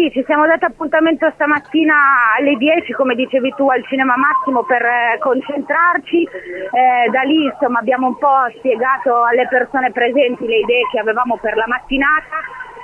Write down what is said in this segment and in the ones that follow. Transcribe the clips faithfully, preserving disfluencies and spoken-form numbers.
Sì, ci siamo dati appuntamento stamattina alle dieci, come dicevi tu, al Cinema Massimo per eh, concentrarci. Eh, da lì insomma abbiamo un po' spiegato alle persone presenti le idee che avevamo per la mattinata.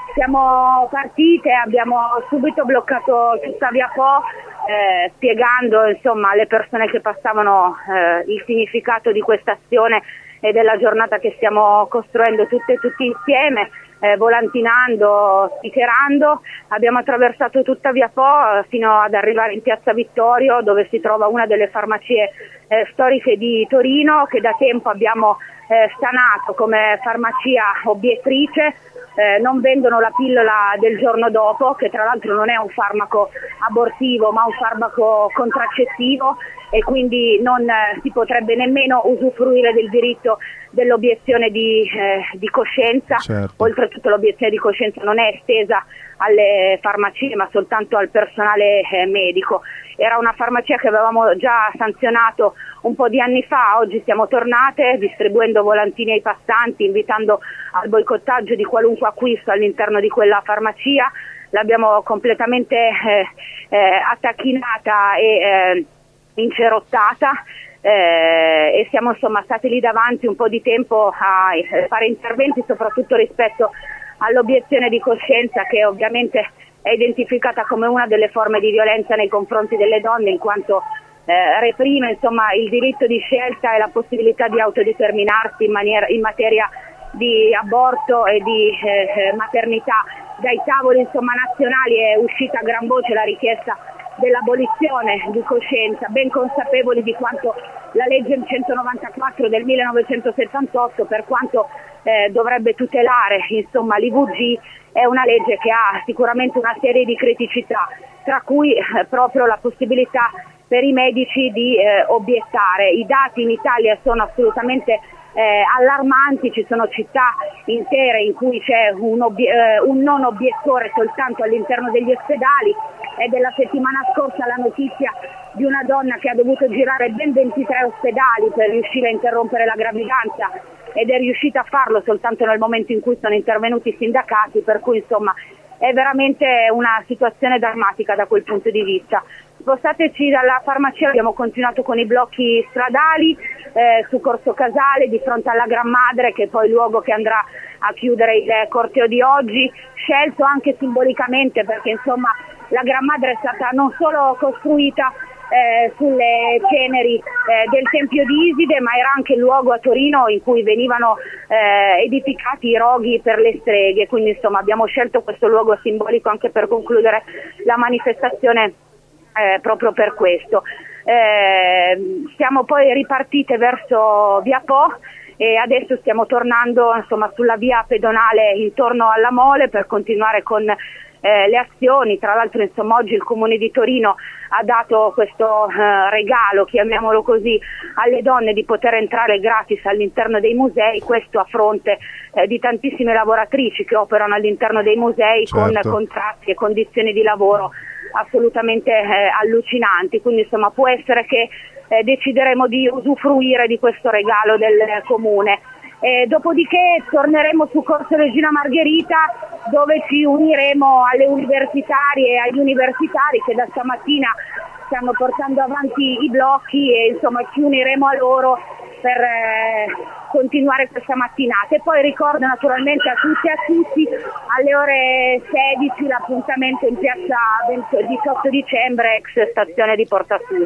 Siamo partite, abbiamo subito bloccato tutta Via Po, eh, spiegando insomma alle persone che passavano eh, il significato di questa azione e della giornata che stiamo costruendo tutte e tutti insieme. Eh, volantinando, sticcherando, abbiamo attraversato tutta Via Po eh, fino ad arrivare in Piazza Vittorio, dove si trova una delle farmacie eh, storiche di Torino, che da tempo abbiamo eh, stanato come farmacia obiettrice. Eh, non vendono la pillola del giorno dopo, che tra l'altro non è un farmaco abortivo ma un farmaco contraccettivo, e quindi non eh, si potrebbe nemmeno usufruire del diritto dell'obiezione di, eh, di coscienza. Certo. Oltretutto l'obiezione di coscienza non è estesa alle farmacie ma soltanto al personale eh, medico. Era una farmacia che avevamo già sanzionato un po' di anni fa, oggi siamo tornate distribuendo volantini ai passanti, invitando al boicottaggio di qualunque acquisto all'interno di quella farmacia. L'abbiamo completamente eh, eh, attacchinata e eh, incerottata. Eh, e siamo insomma stati lì davanti un po' di tempo a fare interventi, soprattutto rispetto all'obiezione di coscienza, che ovviamente è identificata come una delle forme di violenza nei confronti delle donne, in quanto eh, reprime insomma il diritto di scelta e la possibilità di autodeterminarsi in, maniera, in materia di aborto e di eh, maternità. Dai tavoli insomma nazionali è uscita a gran voce la richiesta dell'abolizione di coscienza, ben consapevoli di quanto la legge centonovantaquattro del millenovecentosettantotto, per quanto eh, dovrebbe tutelare insomma l'I V G, è una legge che ha sicuramente una serie di criticità, tra cui eh, proprio la possibilità per i medici di eh, obiettare. I dati in Italia sono assolutamente eh, allarmanti, ci sono città intere in cui c'è un, obie- eh, un non obiettore soltanto all'interno degli ospedali. È della settimana scorsa la notizia di una donna che ha dovuto girare ben ventitré ospedali per riuscire a interrompere la gravidanza, ed è riuscita a farlo soltanto nel momento in cui sono intervenuti i sindacati, per cui insomma è veramente una situazione drammatica da quel punto di vista. Spostateci dalla farmacia, abbiamo continuato con i blocchi stradali eh, su Corso Casale, di fronte alla Gran Madre, che è poi il luogo che andrà a chiudere il corteo di oggi, scelto anche simbolicamente perché insomma la Gran Madre è stata non solo costruita eh, sulle ceneri eh, del Tempio di Iside, ma era anche il luogo a Torino in cui venivano eh, edificati i roghi per le streghe, quindi insomma abbiamo scelto questo luogo simbolico anche per concludere la manifestazione eh, proprio per questo. Eh, siamo poi ripartite verso Via Po e adesso stiamo tornando insomma sulla via pedonale intorno alla Mole per continuare con Eh, le azioni. Tra l'altro insomma oggi il Comune di Torino ha dato questo eh, regalo, chiamiamolo così, alle donne di poter entrare gratis all'interno dei musei, questo a fronte eh, di tantissime lavoratrici che operano all'interno dei musei. Certo. Con contratti e condizioni di lavoro assolutamente eh, allucinanti, quindi insomma può essere che eh, decideremo di usufruire di questo regalo del Comune. Eh, dopodiché torneremo su Corso Regina Margherita, dove ci uniremo alle universitarie e agli universitari che da stamattina stanno portando avanti i blocchi, e insomma ci uniremo a loro per eh, continuare questa mattinata. E poi ricordo naturalmente a tutti e a tutti alle ore sedici l'appuntamento in piazza diciotto dicembre, ex stazione di Porta Sud.